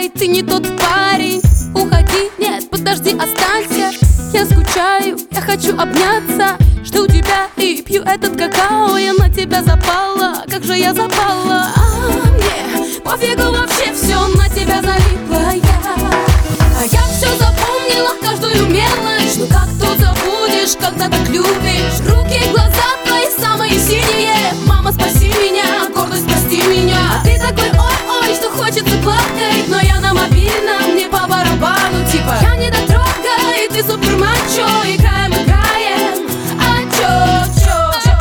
Эй, ты не тот парень. Уходи, нет, подожди, останься. Я скучаю, я хочу обняться. Жду тебя и пью этот какао. Я на тебя запала, как же я запала. Мне пофигу вообще, все на тебя залипла я. А я все запомнила, каждую мелочь. Ну как тут забудешь, когда так любишь? Руки, глаза твои самые синие. Мама, спаси меня, гордость, прости меня. А ты такой ой-ой, что хочется плакать. Но я на мобильном, мне по барабану. Типа я не дотрога, и ты супер мачо. Играем, играем, а чё?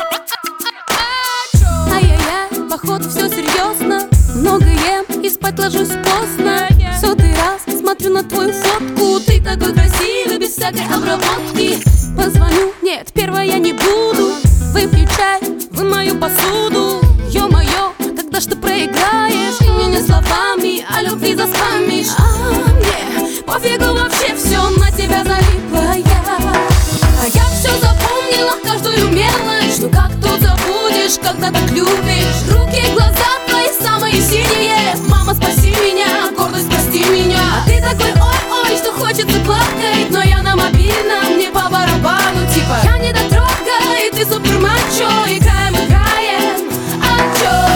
Ай-яй-яй, походу все серьезно. Много ем и спать ложусь поздно. Сотый раз смотрю на твою фотку. Ты такой красивый, без всякой обработки. Позвоню, нет, первая я не буду. Выпью чай, вымою посуду. Ё-моё, когда ж ты проиграешь? И меня словами о любви заспамишь. Мне пофигу вообще, все на тебя залипла я. А я все запомнила, каждую мелочь. Ну как тут забудешь, когда так любишь? Руки, глаза твои самые синие. Мама, спаси меня, гордость, прости меня. А ты такой ой-ой, что хочется плакать. Но я на мобильном, мне по барабану. Типа я не дотрога, и ты супер мачо. Играем, играем, а чё?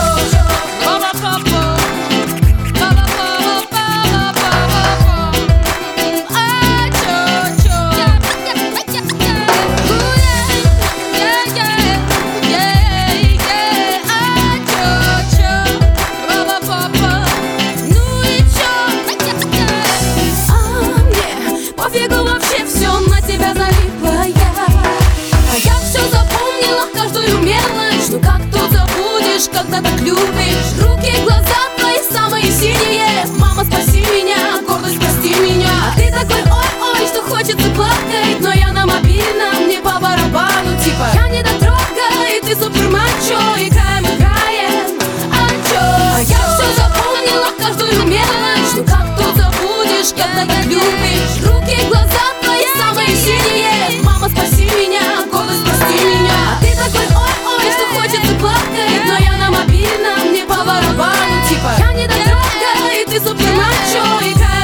Пофигу вообще, все на тебя залипла я. А я все запомнила, каждую мелочь. Ну как тут забудешь, когда так любишь? Руки, глаза твои самые синие. Мама, спаси меня, гордость, прости меня. А ты такой ой-ой, что хочется плакать. Но я на мобильном, мне по барабану. Типа я не дотрога, и ты супер мачо. Играем, играем, а чё? А я все запомнила, каждую мелочь. Ну как тут забудешь, когда так любишь? Руки, глаза твои самые синие. Мама, спаси меня, гордость, прости меня. А ты такой ой-ой, что хочется плакать. Но я на мобильном, мне по барабану. Типа я не дотрога, и ты супер мачо.